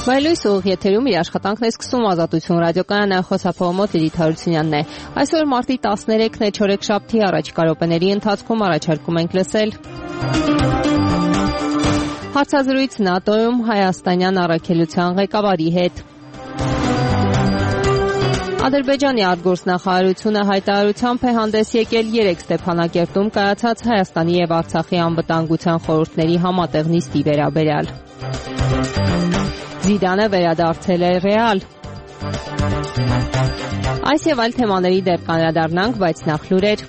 Մայլույս ուղիղ եթերում իր աշխատանքն է սկսում Ազատություն ռադիոկայանը, խոսափողմոտ Լիլիթ Հարությունյանն է։ Այսօր մարտի 13-ն է, չորեքշաբթի առաջիկա րոպեների ընթացքում առաջարկում ենք լսել հարցազրույց ՆԱՏՕ-ում հայաստանյան առաքելության ղեկավարի հետ։ Ադրբեջանի արտգործնախարարությունը հայտարարությամբ է հանդես եկել 3 Ստեփանակերտում կայացած Հայաստանի եւ Արցախի անվտանգության խորհուրդների համատեղ նիստի վերաբերյալ։ Զիդանը վերադարձել է Ռեալ։ Այս եւ այլ թեմաների դեռ կանդրադառնանք, բայց նախ լուրեր։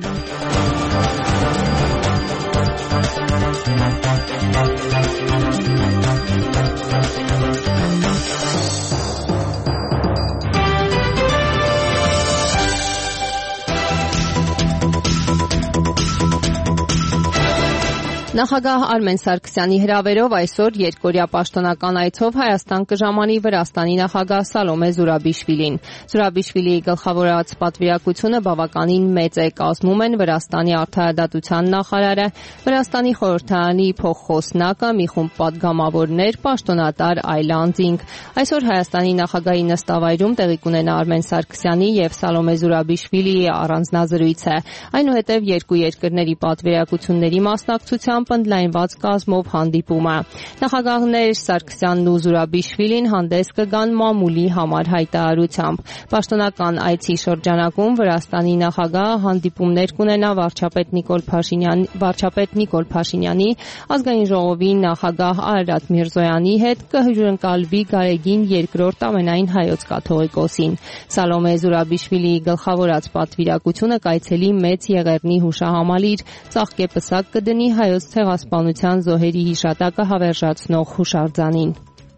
Նախագահ Արմեն Սարգսյանի հրավերով այսօր երկօրյա պաշտոնական այցով Հայաստան կժամանի Վրաստանի նախագահ Սալոմե Զուրաբիշվիլին։ Զուրաբիշվիլիի գլխավորած պատվիրակությունը բավականին մեծ է, կազմում են Վրաստանի արդարադատության նախարարը, Վրաստանի խորհրդարանի փոխխոսնակը, մի խումբ պատգամավորներ, պաշտոնատար այլ անձինք։ Այսօր Հայաստանի նախագահի նստավայրում տեղի կունենա Արմեն Սարգսյանի եւ Սալոմե Զուրաբիշվիլիի առանձնազրույցը։ Այնուհետև երկու երկրների պատվիրակությունների մասնակցությամբ ընդլայնված կազմով հանդիպումը։ Նախագահներ Սարգսյանն ու Զուրաբիշվիլին հանդես կգան մամուլի համար հայտարարությամբ։ Պաշտոնական այցի շրջանակում Վրաստանի նախագահը հանդիպումներ կունենա վարչապետ Նիկոլ Փաշինյանի, ազգային ժողովի նախագահ Արարատ Միրզոյանի հետ, կհյուրընկալվի Գարեգին II ամենայն հայոց կաթողիկոսին։ Սալոմե Զուրաբիշվիլիի գլխավորած պատվիրակությունը կայցելի Մեծ Եղեռնի հուշահամալիր, ծաղկեպսակ կդնի հայոց ցեղասպանության զոհերի հիշատակը հավերժացնող հուշարձանին։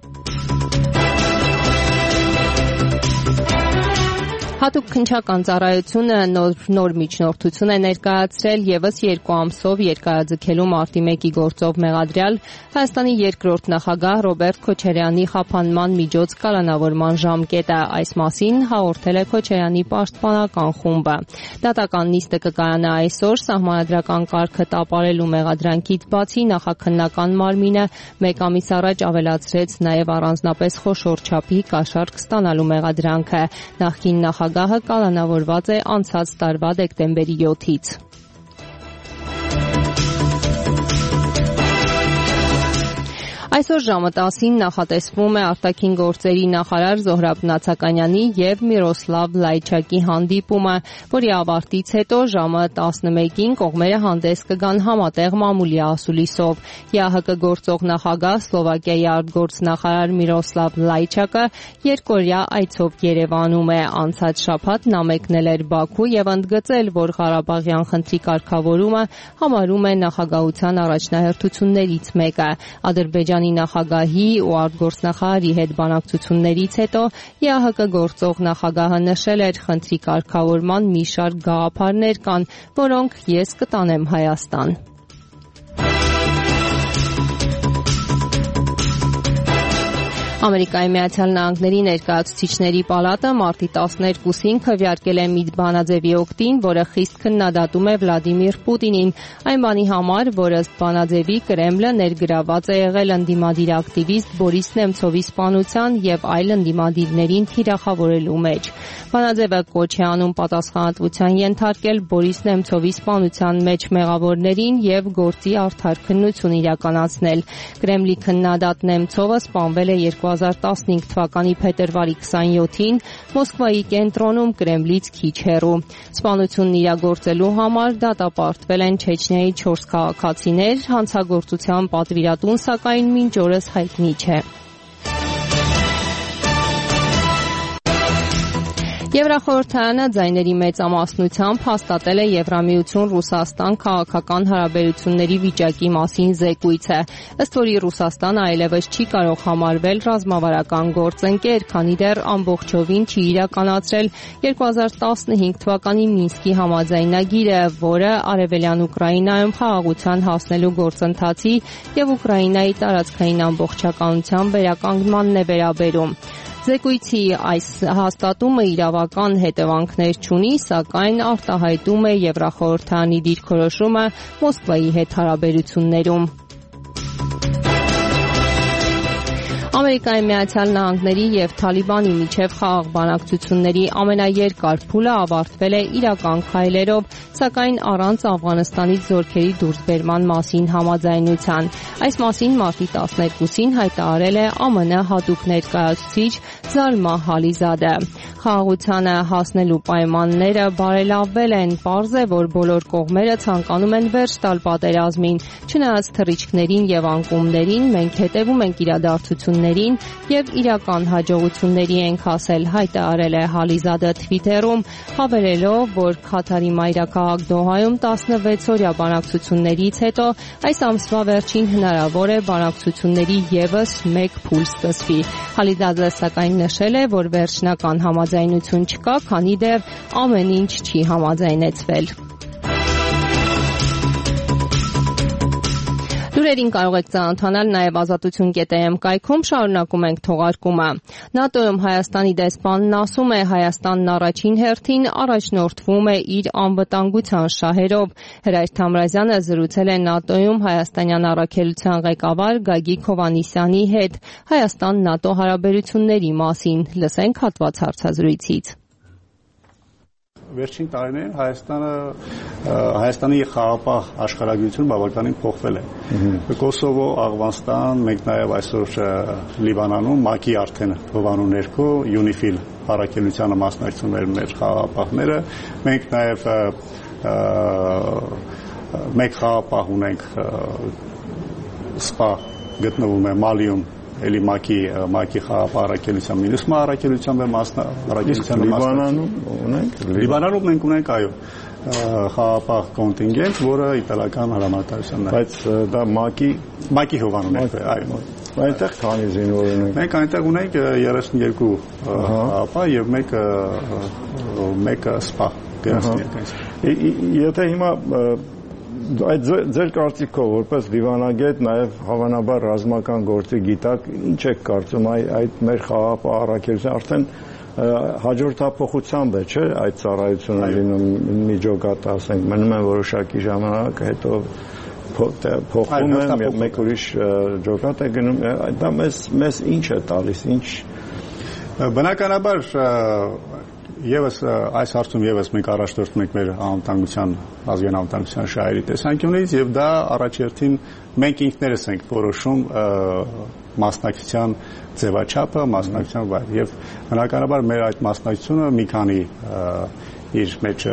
Հատուկ քննչական ծառայությունը նոր միջնորդություն է ներկայացրել եւս 2 ամսով երկարաձգելու մարտի 1-ի գործով մեղադրյալ Հայաստանի երկրորդ նախագահ Ռոբերտ Քոչարյանի խափանման միջոց կալանավորման ժամկետը։ Այս մասին հաղորդել է Քոչարյանի պաշտպանական խումբը։ Դատական նիստը կկայանա այսօր, սահմանադրական կարգը տապալելու մեղադրանքից բացի նախաքննական մարմինը 1 ամիս առաջ ավելացրեց նաեւ առանձնապես խոշոր չափի կաշառք ստանալու մեղադրանքը։ Նախկին նախագահը կալանավորված է անցած տարվա դեկտեմբերի 7-ից։ Այսօր ժամը 10-ին նախատեսվում է արտաքին գործերի նախարար Զոհրաբ Նացականյանի եւ Միրոսլավ Լայչակի հանդիպումը, որի ավարտից հետո ժամը 11-ին կողմերը հանդես կգան համատեղ մամուլի ասուլիսով։ ԵԱՀԿ գործող նախագահ Սլովակիայի արտգործնախարար Միրոսլավ Լայչակը երկօրյա այցով Երևանում է։ Անցած շաբաթ նա մեկնել էր Բաքու եւ ընդգծել, որ Ղարաբաղյան խնդրի կարգավորումը համարում է նախագահության առաջնահերթություններից մեկը։ Ադրբեջանի նախագահի ու արտգործնախարարի հետ բանակցություններից հետո ԵԱՀԿ գործող նախագահը նշել էր խնդրի կարգավորման մի շարք գաղափարներ կան, որոնք ես կտանեմ Հայաստան։ Ամերիկայի Միացյալ Նահանգների ներկայացուցիչների պալատը մարտի 12-ին քվեարկել է ՄԻԴ բանաձևի օգտին, որը խիստ քննադատում է Վլադիմիր Պուտինին, այն բանի համար, որ ըստ բանաձևի Կրեմլը ներգրաված է եղել ընդդիմադիր ակտիվիստ Բորիս Նեմցովի սպանության եւ այլ ընդդիմադիրներին թիրախավորելու մեջ։ Բանաձևը կոչ է անում պատասխանատվության ենթարկել Բորիս Նեմցովի սպանության մեջ մեղավորներին եւ գործի արդար քննություն իրականացնել։ Կրեմլի քննադատ Նեմցովը սպանվել է 2015 թվականի փետրվարի 27-ին Մոսկվայի կենտրոնում Կրեմլից քիչ հեռու։ Սպանությունն իրագործելու համար դատապարտվել են Չեչնիայի 4 քաղաքացիներ, հանցագործության պատվիրատուն սակայն մինչ օրս հայտնի չէ։ Եվրախորհրդարանը ձայների մեծամասնությամբ հաստատել է Եվրամիություն-Ռուսաստան քաղաքական հարաբերությունների վիճակի մասին զեկույցը, ըստ որի Ռուսաստանը այլևս չի կարող համարվել ռազմավարական գործընկեր, քանի դեռ ամբողջովին չի իրականացրել 2015 թվականի Մինսկի համաձայնագիրը, որը արևելյան Ուկրաինայում խաղաղության հասնելու գործընթացի եւ Ուկրաինայի տարածքային ամբողջականության վերականգնմանն է վերաբերում։ Զեկույցի այս հաստատումը իրավական հետևանքներ չունի, սակայն արտահայտում է Եվրախորհրդարանի դիրքորոշումը Մոսկվայի հետ հարաբերություններում։ Ամերիկայի Միացյալ Նահանգների եւ Թալիբանի միջև խաղաղ բանակցությունների ամենաերկար փուլը ավարտվել է իրական քայլերով, սակայն առանց Աֆղանստանից զորքերի դուրսբերման մասին համաձայնության։ Այս մասին մարտի 12-ին հայտարարել է ԱՄՆ հատուկ ներկայացուցիչ Զալմա Խալիզադը։ Խաղաղությանը հասնելու պայմանները բարելավվել են, պարզ է, որ բոլոր կողմերը ցանկանում են վերջ տալ պատերազմին, չնայած թռիչքներին եւ անկումներին մենք հետևում ենք իրադարձություններին եւ իրական հաջողությունների ենք հասել, հայտարարել է Խալիզադը Twitter-ում, հավելելով, որ Քաթարի մայրաքաղաք Դոհայում 16-օրյա բանակցություններից հետո այս ամսվա վերջին հնարավոր է բանակցությունների եւս մեկ փուլ սկսվի։ Խալիզադը սակայն նշել է, որ վերջնական համաձայնություն չկա, քանի դեռ ամեն ինչ չի համաձայնեցվել։ Լուրերին կարող եք ծանոթանալ նաև ազատություն.am կայքում, շարունակում ենք թողարկումը։ ՆԱՏՕ-ում Հայաստանի դեսպանն ասում է, Հայաստանն առաջին հերթին առաջնորդվում է իր անվտանգության շահերով։ Հրայր Թամրազյանը զրուցել է ՆԱՏՕ-ում հայաստանյան առաքելության ղեկավար Գագիկ Հովհաննիսյանի հետ Հայաստան-ՆԱՏՕ հարաբերությունների մասին։ Լսենք հատված հարցազրույցից։ Վերջին տարիներին Հայաստանի խաղաղապահ աշխարհագրությունը բավականին փոխվել է։ Կոսովո, Աֆղանստան, մենք նաև այսօր Լիբանանում ՄԱԿ-ի արդեն հովանու ներքո UNIFIL առաքելությանը մասնակցում են մեր խաղաղապահները։ Մենք նաև մեկ խաղաղապահ ունենք սպա գտնվում է Մալիում Էլի ՄԱԿ-ի խաղաղապահ առաքելության մինուսմա առաքելության Լիբանանում մենք ունենք այո խաղաղապահ կոնտինգենտ, որը իտալական հրամանատարության է։ Բայց դա ՄԱԿ-ի հովանում է, այո։ Այնտեղ քանի զինվոր ունենք։ Մենք այնտեղ ունենք 32 խաղաղապահ եւ մեկ սպա գնացքի։ Եթե հիմա այդ ձեր կարծիքով որպես դիվանագետ նաև հավանաբար ռազմական գործի գիտակ ինչ եք կարծում այդ մեր խաղաղապահ առաքելության արդեն հաջորդափոխությամբ է չէ այդ ծառայությունը լինում միջոկատ ասենք մնում են որոշակի ժամանակ հետո փոխվում են եւ մեկ ուրիշ ջոկատ է գնում դա մեզ ինչ է տալիս ինչ բնականաբար Եվս այս հարցում եւս մենք առաջնորդում ենք մեր անվտանգության ազգային անվտանգության շահերի տեսանկյունից եւ դա առաջերտին մենք ինքներս ենք որոշում մասնակցության ձևաչափը, մասնակցության վայր եւ բնականաբար մեր այդ մասնակցությունը մի քանի իր մեջ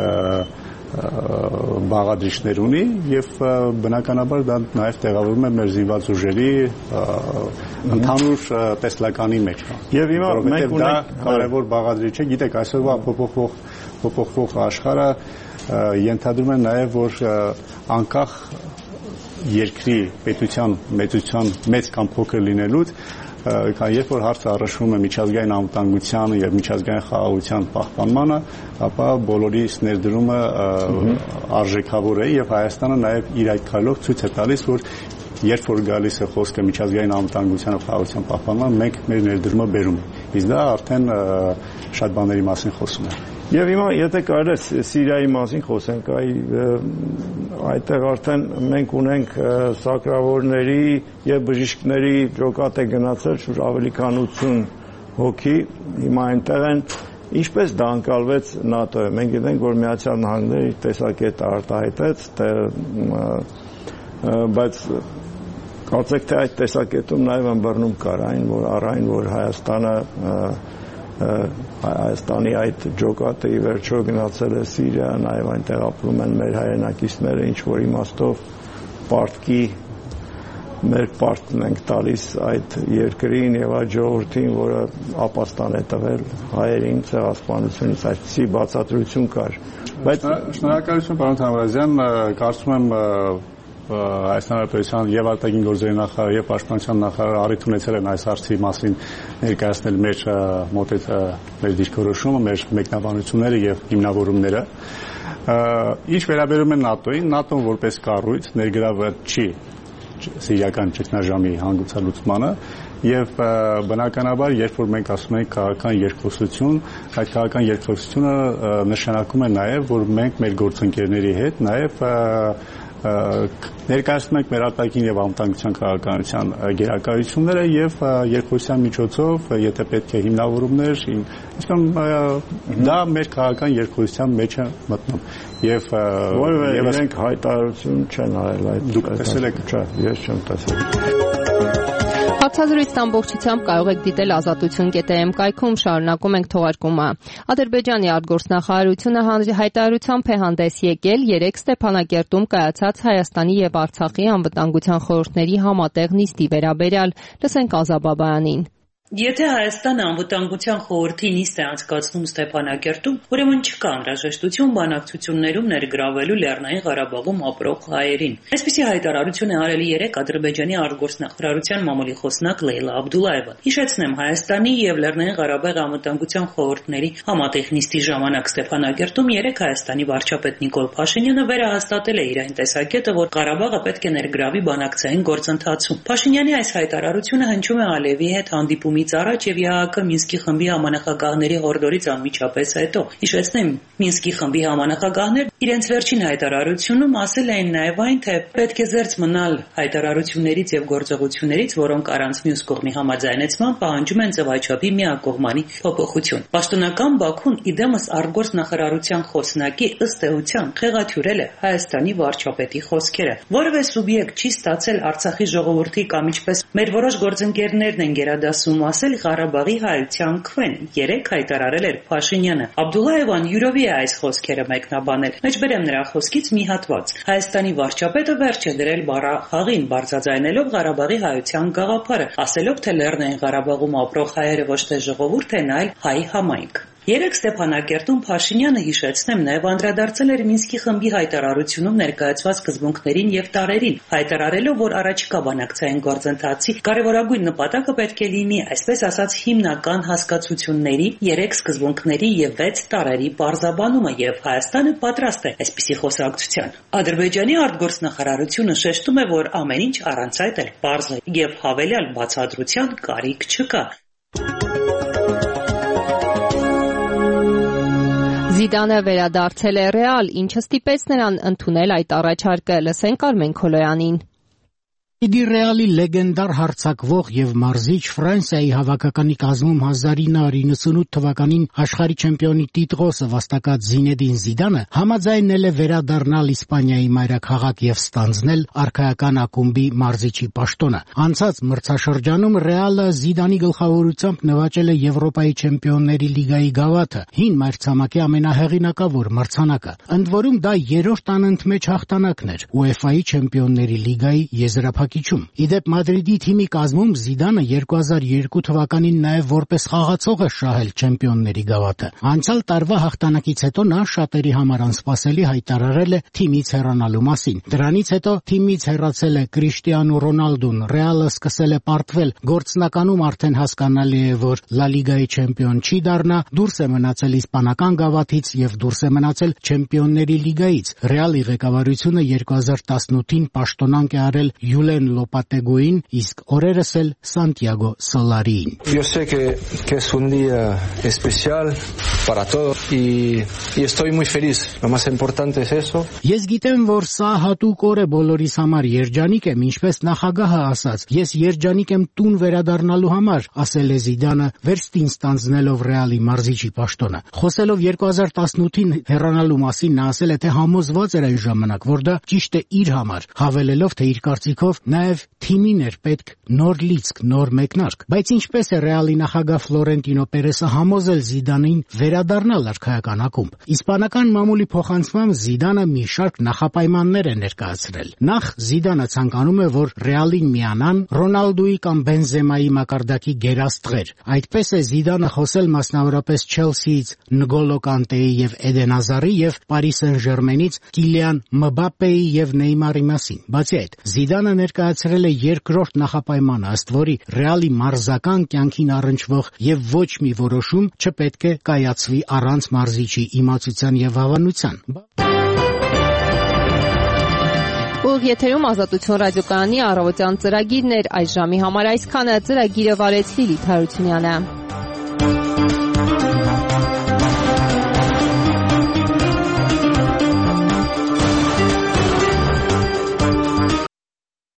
բաղադրիչներ ունի եւ բնականաբար դա նաեւ տեղավորվում է մեր զինված ուժերի ընդհանուր տեսլականի մեջ։ Եվ հիմա մենք ունենք կարևոր բաղադրիչ է, գիտեք, այսօրվա փոփոխվող աշխարհը ենթադրում է նաեւ որ անկախ երկրի պետության մեծության մեծ կամ փոքր լինելուց երբ որ հարցը առնչվում է միջազգային անվտանգության եւ միջազգային խաղաղության պահպանմանը, ապա բոլորիս ներդրումը արժեքավոր է եւ Հայաստանը նաեւ իր այդ քայլով ցույց է տալիս, որ երբ որ գալիս է խոսքը միջազգային անվտանգության եւ խաղաղության պահպանման, մենք մեր ներդրումը բերում ենք։ Իսկ դա արդեն շատ բաների մասին խոսում է։ Եվ հիմա եթե կարելի է Սիրիայի մասին խոսենք, այդտեղ արդեն մենք ունենք սակրավորների եւ բժիշկների ջոկատ է գնացել շուրջ ավելի քան 80 հոգի, հիմա այնտեղ են ինչպես դա անցալվեց ՆԱՏՕ-ը։ Մենք գիտենք, որ Միացյալ Նահանգները տեսակետը արտահայտեց, բայց կարծեք թե այդ տեսակետում նաեւ ըմբռնում կար այն, որ Հայաստանի այդ ջոկատը ի վերջո գնացել է Սիրիա, նաև այնտեղ ապրում են մեր հայրենակիցները, ինչ որ իմաստով պարտքի մեր պարտքն ենք տալիս այդ երկրին եւ այդ ժողովրդին, որը ապաստան է տվել հայերին ցեղասպանությունից, այսպիսի բացատրություն կար։ Բայց շնորհակալություն պարոն Թամրազյան, կարծում եմ Հայաստանի Հանրապետության եւ արտաքին գործերի նախարար եւ պաշտպանության նախարարը առիթ ունեցել են այս հարցի մասին ներկայացնել մեր մեր դիրքորոշումը, մեր մեկնաբանությունները եւ հիմնավորումները։ Ինչ վերաբերում է ՆԱՏՕ-ին, ՆԱՏՕ-ն որպես կառույց ներգրաված չի սիրիական ճգնաժամի հանգուցալուծմանը եւ բնականաբար երբ որ մենք ասում ենք քաղաքական երկխոսություն, այդ քաղաքական երկխոսությունը նշանակում է նաեւ որ մենք մեր գործընկերների հետ նաեւ ներկայացնում ենք մեր արտաքին եւ անվտանգության քաղաքականության գերակայությունները եւ երկխոսության միջոցով, եթե պետք է հիմնավորումներ, այսինքն դա մեր քաղաքական երկխոսության մեջ է մտնում եւ իրենք հայտարարություն չեն արել այդ դուք տեսել եք, չէ, ես չեմ տեսել։ Հարցազրույցն ամբողջությամբ կարող եք դիտել ազատություն.am կայքում, շարունակում ենք թողարկումը։ Ադրբեջանի արտգործնախարարությունը հայտարարությամբ է հանդես եկել 3 Ստեփանակերտում կայացած Հայաստանի եւ Արցախի անվտանգության խորհուրդների համատեղ նիստի վերաբերյալ։ Լսենք Ազաբաբայանին։ Եթե Հայաստանը անվտանգության խորհրդի նիստ է անցկացնում Ստեփանակերտում, ուրեմն չկա անհրաժեշտություն բանակցություններում ներգրավելու Լեռնային Ղարաբաղում ապրող հայերին։ Այսպիսի հայտարարություն է արել 3 Ադրբեջանի արտգործնախարարության մամուլի խոսնակ Լեյլա Աբդուլլայևը։ Հիշեցնեմ, Հայաստանի եւ Լեռնային Ղարաբաղի անվտանգության խորհուրդների համատեղ նիստի ժամանակ Ստեփանակերտում 3 Հայաստանի վարչապետ Նիկոլ Փաշինյանը վերահաստատել է իր այն տեսակետը, որ Ղարաբաղը պետք է ներգրավի բանակցային գործընթացում։ Փաշինյանի այս հայտարարությունը հնչում է Ալիևի հետ հանդիպում առաջ եւ ԵԱՀԿ Մինսկի խմբի համանախագահների հորդորից անմիջապես հետո։ Հիշեցնեմ, Մինսկի խմբի համանախագահներն իրենց վերջին հայտարարությունում ասել էին նաեւ այն, թե պետք է զերծ մնալ հայտարարություններից եւ գործողություններից, որոնք առանց մյուս կողմի համաձայնեցման պահանջում են ձևաչափի միակողմանի փոփոխություն։ Պաշտոնական Բաքուն իդեմս արտգործնախարարության խոսնակի ըստ էության խեղաթյուրել է Հայաստանի վարչապետի խոսքերը։ Որևէ սուբյեկտ չի ստացել Արցախի ժողովրդի կամ ինչպես մեր որոշ գործընկերներն են գերադասում ասել Ղարաբաղի հայության քվեն, 3 հայտարարել էր Փաշինյանը։ Աբդուլլայևան յուրովի է այս խոսքերը մեկնաբանել։ Մեջբերեմ նրա խոսքից մի հատված։ Հայաստանի վարչապետը վերջ է դրել բառախաղին, բարձրաձայնելով Ղարաբաղի հայության գաղափարը, ասելով, թե Լեռնային Ղարաբաղում ապրող հայերը ոչ թե ժողովուրդ են, այլ հայ համայնք։ 3 Ստեփանակերտում Փաշինյանը, հիշեցնեմ, նաև անդրադարձել էր Մինսկի խմբի հայտարարությունում ներկայացված սկզբունքներին եւ տարերին, հայտարարելով, որ առաջիկա բանակցային գործընթացի կարևորագույն նպատակը պետք է լինի, այսպես ասած, հիմնական հասկացությունների, 3 սկզբունքների եւ 6 տարերի պարզաբանումը, եւ Հայաստանը պատրաստ է այսպիսի խոսակցության։ Ադրբեջանի արտգործնախարարությունը շեշտում է, որ ամեն ինչ առանց այդ էլ պարզ է եւ հավելյալ բացատրության կարիք չկա։ Զիդանը վերադարձել է Ռեալ, ինչը ստիպեց նրան ընդունել այդ առաջարկը։ Լսենք Արմեն Քոլոյանին։ Իդի Ռեալի լեգենդար հարձակվող եւ մարզիչ Ֆրանսիայի հավաքականի կազմում 1998 թվականին աշխարհի չեմպիոնի տիտղոսը վաստակած Զինեդին Զիդանը համաձայնել է վերադառնալ Իսպանիայի մայրաքաղաք եւ ստանձնել արքայական ակումբի մարզիչի պաշտոնը։ Անցած մրցաշրջանում Ռեալը Զիդանի գլխավորությամբ նվաճել է Եվրոպայի չեմպիոնների լիգայի գավաթը, հին մայրցամաքի ամենահեղինակավոր մրցանակը։ Ընդ որում դա երրորդ անընդմեջ հաղթանակն էր UEFA-ի չեմպիոնների լիգայի եզրափակիչում։ Իդեպ Մադրիդի թիմի կազմում Զիդանը 2002 թվականին նաև որպես խաղացող է շահել չեմպիոնների գավաթը։ Անցյալ տարվա հաղթանակից հետո նա շատերի համար անսպասելի հայտարարել է թիմից հեռանալու մասին։ Դրանից հետո թիմից հեռացել է Կրիշտիանու Ռոնալդուն, Ռեալը սկսել է պարտվել, գործնականում արդեն հասկանալի է, որ Լա Լիգայի չեմպիոն չի դառնա, դուրս է մնացել իսպանական գավաթից եւ դուրս է մնացել չեմպիոնների լիգայից։ Ռեալի ղեկավարությունը 2018-ին պաշտոնանկ է արել Յուլեն Lopateguin, իսկ օրերս էլ Santiago Solariin. Yo sé que es un día especial para todos y estoy muy feliz. Lo más importante es eso. Ես գիտեմ, որ սա հատուկ օր է բոլորիս համար, երջանիկ եմ, ինչպես նախագահը ասաց։ Ես երջանիկ եմ տուն վերադառնալու համար, ասել է Զիդանը, վերստին ստանձնելով Ռեալի մարզիչի պաշտոնը։ Խոսելով 2018-ին հեռանալու մասին, նա ասել է, թե համոզված էր այն ժամանակ, որ դա ճիշտ է իր համար, հավելելով, թե իր կարծիքով նաև թիմին էր պետք նոր լիցք, նոր մեկնարկ։ Բայց ինչպես է Ռեալի նախագահ Ֆլորենտինո Պերեսը համոզել Զիդանին վերադառնալ արքայական ակումբ։ Իսպանական մամուլի փոխանցմամբ Զիդանը մի շարք նախապայմաններ է ներկայացրել։ Նախ Զիդանը ցանկանում է, որ Ռեալին միանան Ռոնալդոյի կամ Բենզեմայի մակարդակի գերաստղեր։ Այդպես է Զիդանը խոսել մասնավորապես Չելսիից Նգոլո Կանտեի եւ Էդեն Ազարի եւ Պարի Սեն-Ժերմենից Կիլիան Մբապեի եւ Նեյմարի մասին։ Բացի այդ, Զիդանը ներկայացրել է երկրորդ նախապայմանը, ըստ որի Ռեալի մարզական կյանքին առնչվող եւ ոչ մի որոշում չպետք է կայացվի առանց մարզիչի իմացության եւ հավանության։ Ուղիղ եթերում Ազատություն ռադիոկայանի առավոտյան ծրագիրն էր, այս ժամի համար այսքանը, ծրագիրը վարեց Լիլիթ Հարությունյանը։